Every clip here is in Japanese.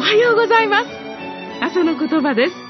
はようございます。朝の言葉です。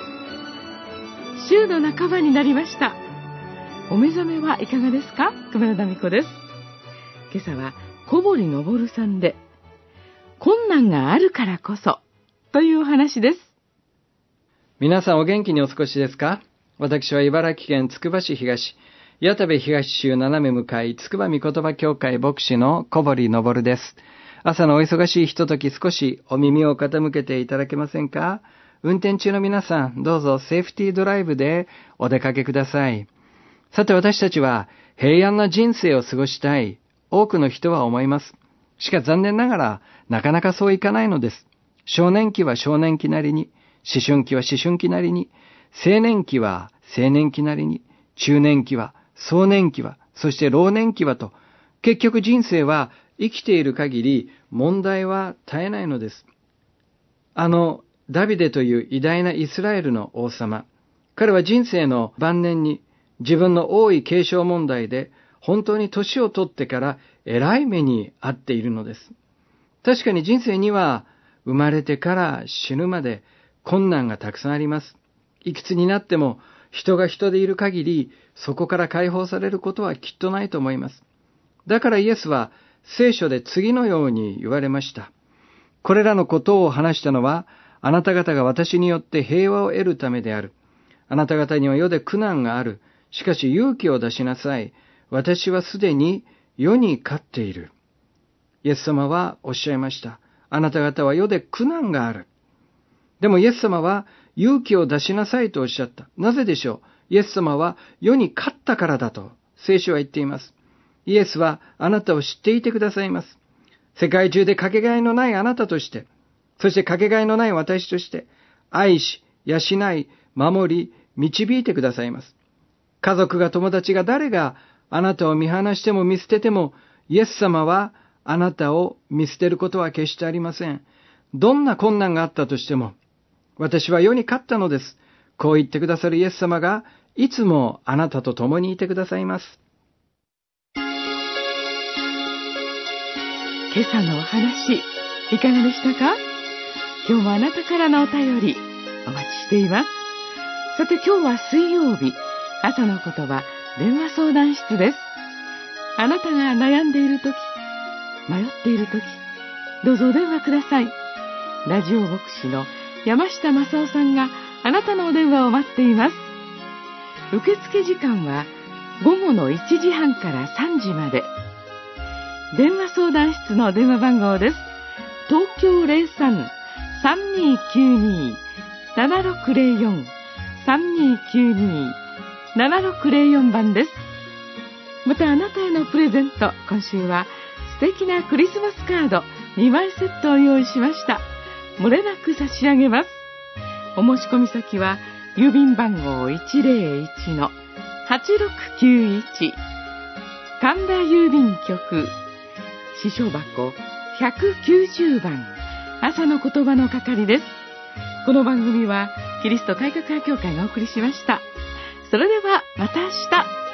週の半ばになりました。お目覚めはいかがですか？熊田美子です。今朝は小堀昇さんで、困難があるからこそというお話です。 皆さんお元気にお過ごしですか？私は茨城県つくば市東、谷田部東州斜め向かい、つくば御言葉協会牧師の小堀昇です。朝のお忙しいひととき少しお耳を傾けていただけませんか？運転中の皆さん、どうぞセーフティードライブでお出かけください。さて私たちは平安な人生を過ごしたい、多くの人は思います。しかし残念ながらなかなかそういかないのです。少年期は少年期なりに、思春期は思春期なりに、青年期は青年期なりに、中年期は壮年期は、そして老年期はと、結局人生は生きている限り問題は絶えないのです。ダビデという偉大なイスラエルの王様、彼は人生の晩年に自分の王位継承問題で本当に年を取ってから偉い目に遭っているのです。確かに人生には生まれてから死ぬまで困難がたくさんあります。いくつになっても人が人でいる限りそこから解放されることはきっとないと思います。だからイエスは聖書で次のように言われました。これらのことを話したのは、あなた方が私によって平和を得るためである。あなた方には世で苦難がある。しかし勇気を出しなさい。私はすでに世に勝っている。イエス様はおっしゃいました。あなた方は世で苦難がある。でもイエス様は勇気を出しなさいとおっしゃった。なぜでしょう？イエス様は世に勝ったからだと聖書は言っています。イエスはあなたを知っていてくださいます。世界中でかけがえのないあなたとして、そしてかけがえのない私として、愛し、養い、守り、導いてくださいます。家族が友達が誰があなたを見放しても見捨てても、イエス様はあなたを見捨てることは決してありません。どんな困難があったとしても、私は世に勝ったのです。こう言ってくださるイエス様が、いつもあなたと共にいてくださいます。 今朝のお話、いかがでしたか？今日もあなたからのお便り、お待ちしています。さて今日は水曜日、朝の言葉、電話相談室です。あなたが悩んでいるとき、迷っているとき、どうぞお電話ください。ラジオ牧師の山下正夫さんがあなたのお電話を待っています。受付時間は午後の1時半から3時まで。電話相談室の電話番号です。東京 03-3292-7604 3292-7604 番です。またあなたへのプレゼント、今週は素敵なクリスマスカード2枚セットを用意しました。漏れなく差し上げます。お申し込み先は郵便番号 101-8691 神田郵便局支所箱190番、朝の言葉の係です。この番組はキリスト改革派協会がお送りしました。それではまた明日。